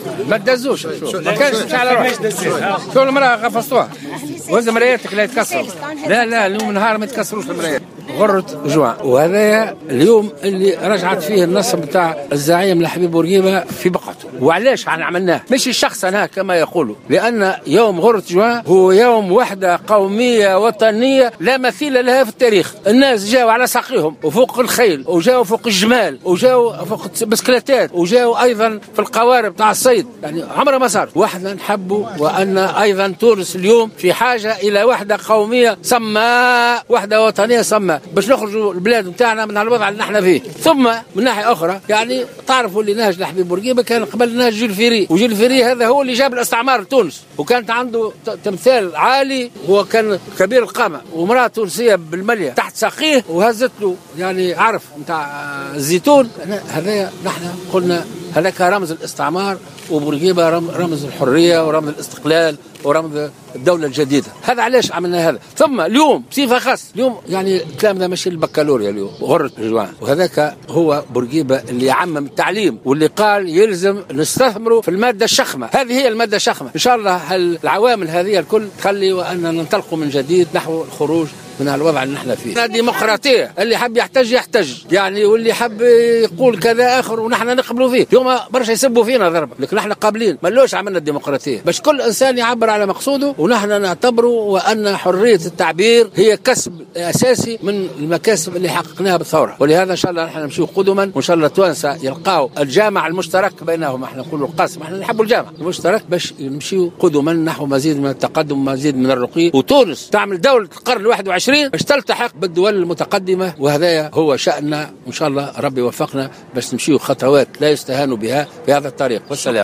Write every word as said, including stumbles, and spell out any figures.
ما تدزوش، ما كانش مش على روحك. شو المرأة غفصتوها وهذا مراياتك لا يتكسروا. لا لا اليوم نهار ما يتكسروش المرايات. غرة جوع، وهذا اليوم اللي رجعت فيه النص بتاع الزعيم لحبيب بورقيبة في بقعته. وعلاش عملناه؟ مش الشخص أنا كما يقولوا، لأن يوم غرة جوع هو يوم وحدة قومية وطنية لا مثيل لها في التاريخ. الناس جاوا على ساقيهم وفوق الخيل، وجاوا فوق الجمال، وجاوا فوق البسكليتات، وجاوا أيضا في القوارب تاع الصيد. يعني عمره ما صار. وحنا نحبوا وأن أيضا تونس اليوم في حاجة إلى وحدة قومية صماء، وحدة وطنية صماء، باش نخرجوا البلاد نتاعنا من الوضع اللي نحن فيه. ثم من ناحيه اخرى يعني تعرفوا اللي نهج لحبيب بورقيبه كان قبل نهج جيل فيري، وجيل فيري هذا هو اللي جاب الاستعمار لتونس، وكانت عنده تمثال عالي، هو كان كبير القامه، ومراه تونسيه بالمليه تحت ساقيه وهزت له يعني عرف نتاع الزيتون. هذا نحن قلنا هذاك رمز الاستعمار، وبورقيبه رمز الحريه ورمز الاستقلال ورمز الدولة الجديدة. هذا علاش عملنا هذا. ثم اليوم بصفة خاص اليوم يعني الكلام ده ماشي البكالوريا اليوم غرة جوعان، وهذاك هو بورقيبة اللي عمم التعليم واللي قال يلزم نستثمروا في المادة الشخمة. هذه هي المادة الشخمة. إن شاء الله العوامل هذه الكل تخلي وأن ننطلقوا من جديد نحو الخروج من الوضع اللي نحن فيه. الديمقراطية اللي حب يحتج يحتج يعني، واللي حب يقول كذا آخر ونحن نقبلوا فيه. اليوم برشا يسبوا فينا ضرب، لكن نحن قابلين. ملوش عملنا الديمقراطية باش كل إنسان يعبر على مقصوده، ونحن نعتبره وأن حرية التعبير هي كسب أساسي من المكاسب اللي حققناها بالثورة. ولهذا إن شاء الله نحن نمشيو قدما، وإن شاء الله توانسة يلقاو الجامع المشترك بينهم. احنا نقولوا القاسم، احنا نحبوا الجامع المشترك باش نمشيو قدما نحو مزيد من التقدم ومزيد من الرقي، وتونس تعمل دولة القرن الواحد وعشرين باش تلتحق بالدول المتقدمة. وهذا هو شأننا، وإن شاء الله ربي وفقنا باش نمشيو خطوات لا يستهان بها في هذا الطريق. والسلام.